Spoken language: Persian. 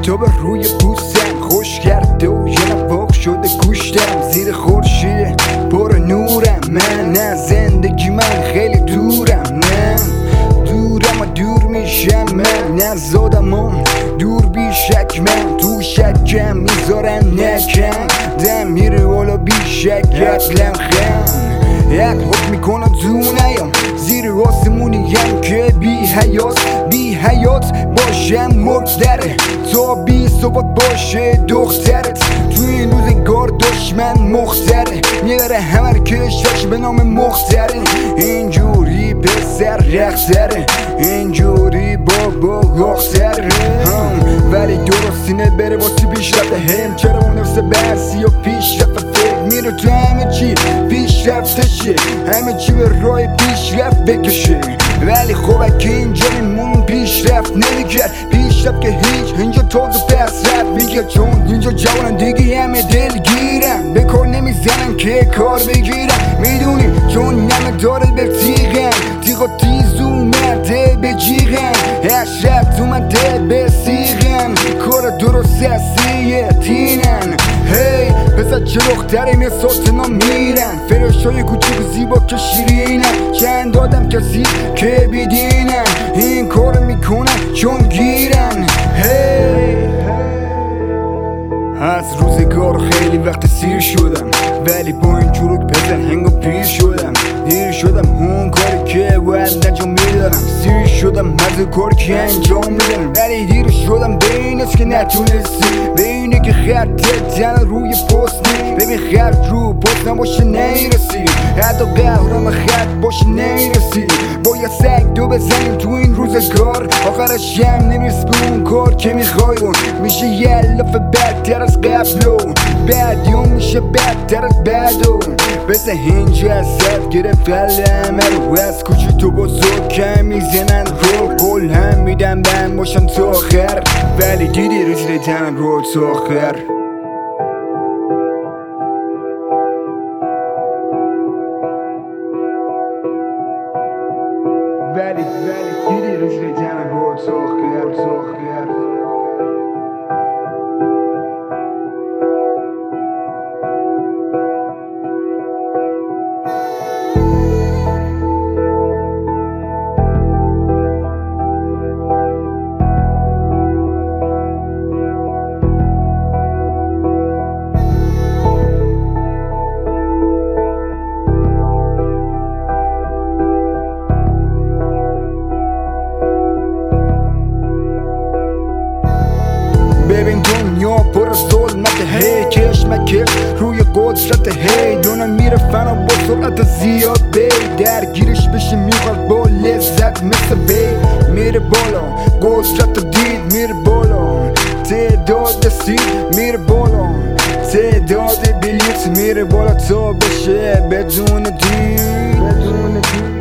آفتاب روی پوستم خوش کرده و یه نواق شده گوشتم. زیر خورشید پر نورم من، نه زندگی من خیلی دورم، نه دورم و دور میشم من، نه زادم و دور بیشک من. تو شکم میذارن نکم دم میره والا بیشک اصلم خم یک حکم میکنه تو نیام زیر آسمونیم که بی حیات باشم مردره تا بی ثبات باشه دخترت. تو این روزگار دشمن مختره میبره همه کشش به نام مختره. اینجوری پسر رختره اینجوری بابا اختره ولی درستینه بره واسه پیشرفته هم. چرا اون نفس برسی و پیشرفت فکر میره تو همه چی پیشرفتشه، همه چی به راه پیشرفت بکشه. ولی خب اگه اینجا میمون پیشرفت نمیکرد، پیشرفت که هیچ اینجا تازه پس رفت میگه، چون اینجا جوانن دیگه همه دلگیرن به کار نمیزنن که کار بگیرن. میدونی چون نمه داره به تیغا تیز اومده به جیغن، اشرفت اومده به سیغن، کار درست هستیه تینن. هی پسر چه دختری میساتنا میرن، فرشای کوچیک زیبا که شیرینن، چند آدم کسی که بیدینن این کار میکنن چون گیرن. هی از روزگار خیلی وقت سیر شدم، ولی با این جورک پسر هنگا پیر شدم. دیر شدم اون کاری که باید انجام میدارم، سیر شدم از کاری که انجام میدارم، ولی دیر شدم به این است که نتونستی، به اینه که خطت تن روی پست ببین خط رو پست نباشه نیرسی، حتی قهرم خط باشه نیرسی. باید سگ دو بزنیم تو این روزگار، آخرش هم نمیرس به اون کار که میخوای اون میشه یه لفه بدتر از قبل و بعدیون میشه بدتر از بعدو. بس اینجا ازت گرفت همه رو، از کوچی تو بزرگ کم میزنن رو، قول هم میدن من باشم تا آخر، ولی دیدی رسیدن رو تا آخر. ولی دیدی رسیدن رو تا آخر. ببین دنیا پر از ظلمت، هی کشمکش روی قدرت، هی دونه میره فنا با سرعت زیاد بی درگیرش بشه میخواد با لذت مثل بی میره بالا، قدرت دید میره بالا، تعداد سید میره بالا، تعداد بلیت میره بالا تا بشه بدون دید.